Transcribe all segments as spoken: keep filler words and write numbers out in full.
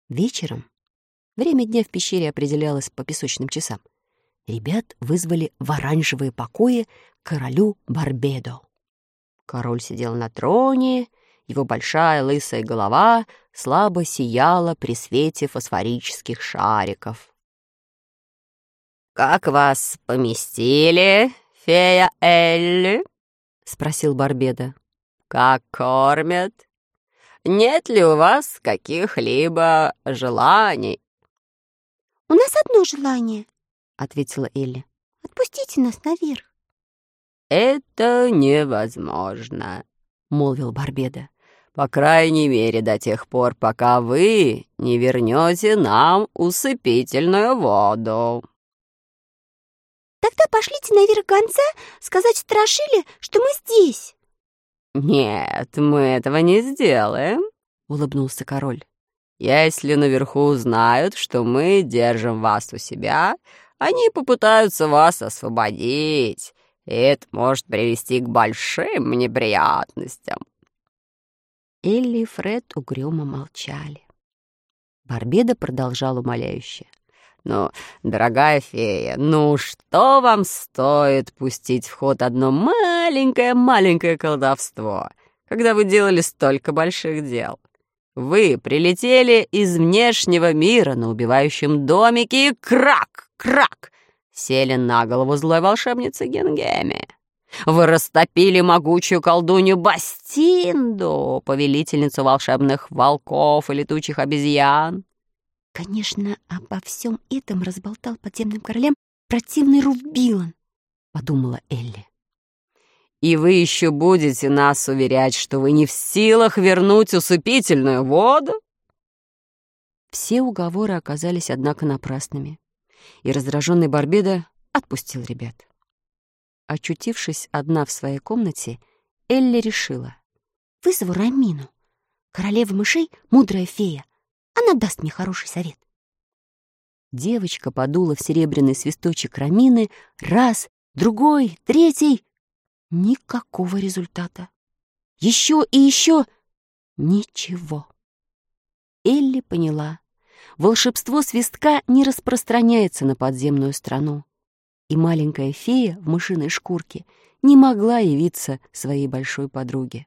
Вечером, время дня в пещере определялось по песочным часам, ребят вызвали в оранжевые покои к королю Барбедо. Король сидел на троне, его большая лысая голова слабо сияла при свете фосфорических шариков. «Как вас поместили, фея Элли?» — спросил Барбедо. «Как кормят? Нет ли у вас каких-либо желаний?» «У нас одно желание», — ответила Элли. «Отпустите нас наверх». «Это невозможно», — молвил Барбедо. «По крайней мере, до тех пор, пока вы не вернете нам усыпительную воду». «Тогда пошлите наверх гонца сказать Страшиле, что мы здесь». «Нет, мы этого не сделаем», — улыбнулся король. «Если наверху узнают, что мы держим вас у себя, они попытаются вас освободить, и это может привести к большим неприятностям». Элли и Фред угрюмо молчали. Барбедо продолжал умоляюще. «Ну, дорогая фея, ну что вам стоит пустить в ход одно маленькое-маленькое колдовство, когда вы делали столько больших дел? Вы прилетели из внешнего мира на убивающем домике и крак-крак сели на голову злой волшебницы Гингеми. Вы растопили могучую колдунью Бастинду, повелительницу волшебных волков и летучих обезьян. «Конечно, обо всем этом разболтал подземным королям противный Руф-Билан», — подумала Элли. «И вы еще будете нас уверять, что вы не в силах вернуть усыпительную воду?» Все уговоры оказались, однако, напрасными, и раздраженный Барбедо отпустил ребят. Очутившись одна в своей комнате, Элли решила: «Вызову Рамину. Королева мышей — мудрая фея. Она даст мне хороший совет». Девочка подула в серебряный свисточек Рамины раз, другой, третий. Никакого результата. Еще и еще ничего. Элли поняла: волшебство свистка не распространяется на подземную страну, и маленькая фея в мышиной шкурке не могла явиться своей большой подруге.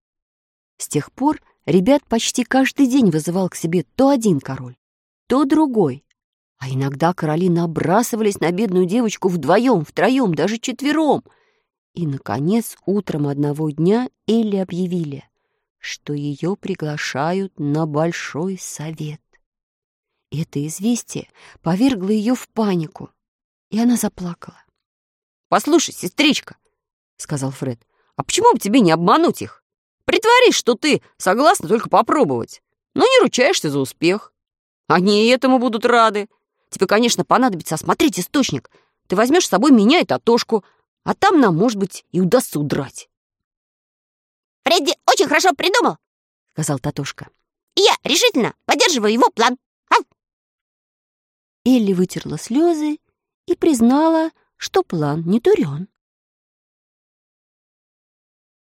С тех пор ребят почти каждый день вызывал к себе то один король, то другой, а иногда короли набрасывались на бедную девочку вдвоем, втроем, даже четвером. И, наконец, утром одного дня Элли объявили, что ее приглашают на большой совет. Это известие повергло ее в панику, и она заплакала. «Послушай, сестричка», — сказал Фред, «а почему бы тебе не обмануть их? Притворись, что ты согласна только попробовать, но не ручаешься за успех. Они и этому будут рады. Тебе, конечно, понадобится осмотреть источник. Ты возьмешь с собой меня и Татошку, а там нам, может быть, и удастся удрать». «Фредди очень хорошо придумал», — сказал Татошка. «И я решительно поддерживаю его план». Ау! Элли вытерла слезы и признала, что план не дурен.